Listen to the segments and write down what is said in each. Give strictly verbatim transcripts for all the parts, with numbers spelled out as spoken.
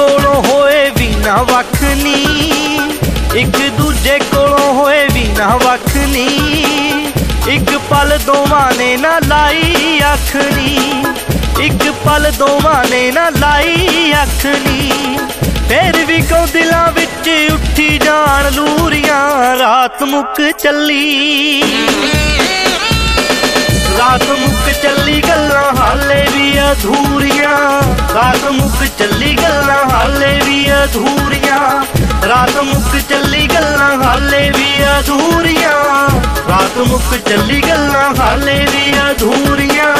कोलों होए भी ना वख नी, एक दूजे कोलों होए भी ना वख नी, एक पल दोवां ने ना लाई अख नी, एक पल दोवां ने ना लाई अख नी। फिर भी क्यों दिलां विच उठी जान लूरियां, रात मुक चली रात मुक चली गल्लां हाले भी अधूरियां, रात मुक चली गल्लां हाले भी अधूरियां, रात मुक चली गल्लां हाले भी अधूरियां, रात मुक चली गल्लां हाले भी अधूरियां।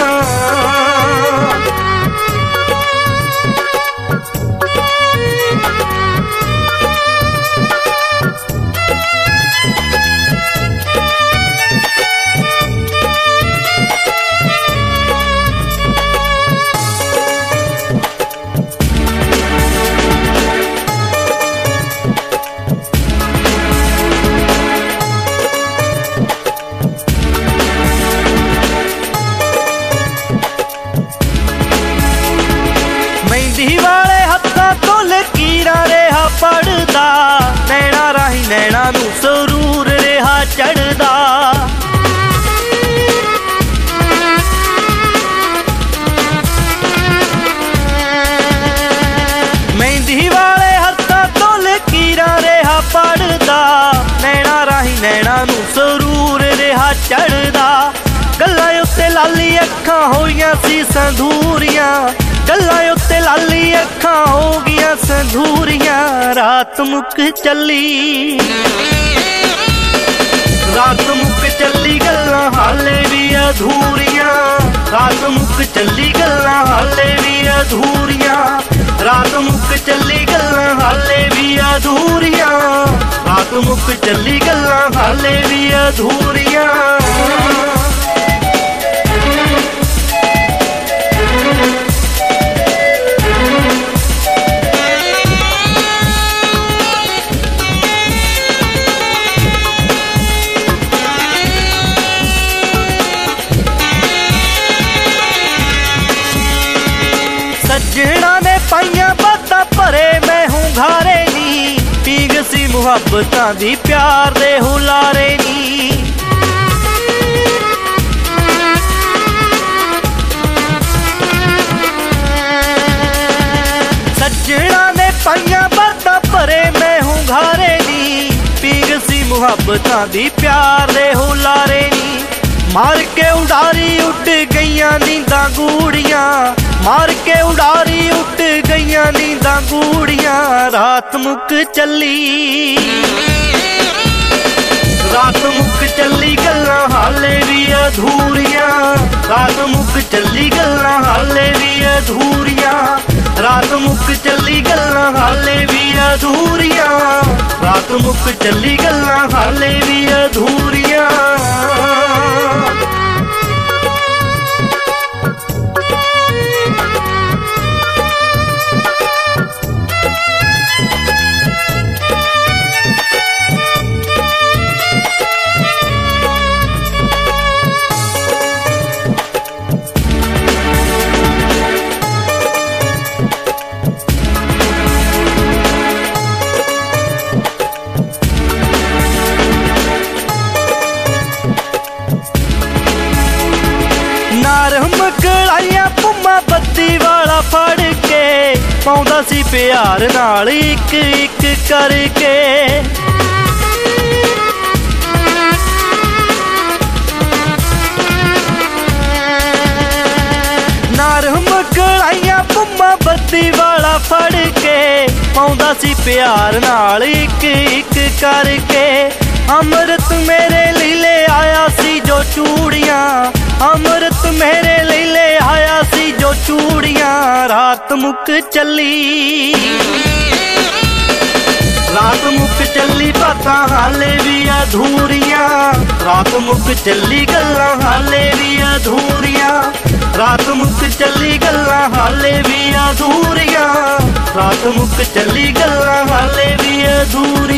मेहंदी वाले हत्थां तो लकीरां रेहा पड़दा, नैना राही नैना नूं सरूर रेहा चढ़दा। मेहंदी वाले हत्थां तो लकीरां रेहा पड़दा, नैना राही नैना नूं सरूर रेहा चढ़दा। गल्लां उत्ते लाली अखां होईयां सी संधूरियां, गल्लां उत्ते लाली अखां हो गईयां संधूरियां, रात मुक चली रात मुक चली गल्लां हाले भी अधूरियां, रात मुक चली गल्लां हाले भी अधूरियां, रात मुक चली गल्लां हाले भी अधूरियां, रात मुक चली गल्लां हाले भी अधूरियां। सजना ने पाइयां बातां भरे मैं हूँ घारे नी, पीग सी मुहब्बतां दी प्यार दे हुलारे नी। सजना ने पाइयां बातां भरे मैं हूँ घारे नी, पीग सी मुहब्बतां दी प्यार दे हुलारे नी। मार के उडारी उठ गईयां नींदां गूड़ियां, मार के उडारी उठ गईयां नींदां गूड़ियां, रात मुक चली रात मुक चली गल्लां हाले भी अधूरियां, रात मुक चली गल्लां हाले भी अधूरियां, रात मुक चली गल्लां हाले भी अधूरियां, रात मुक चली गल्लां हाले भी अधूरियां। कलाइयां पुम्मा बत्ती वाला फड़ के पाउंदा सी प्यार नाल इक इक करके, नारम कलाइयां पुम्मा बत्ती वाला फड़ के पाउंदा सी प्यार नाल इक इक करके। अमृत मेरे लिए ले आया सी जो चूड़ियां, अमृत मेरे लिए ले आया सी जो चूड़ियां, रात मुक चली रात मुक चली बातां हाले भी अधूरियां, रात मुक चली गल्लां हाले भी अधूरियां, रात मुक चली गल्लां हाले भी अधूरियां, रात मुक चली गल्लां हाले भी अधूरियां।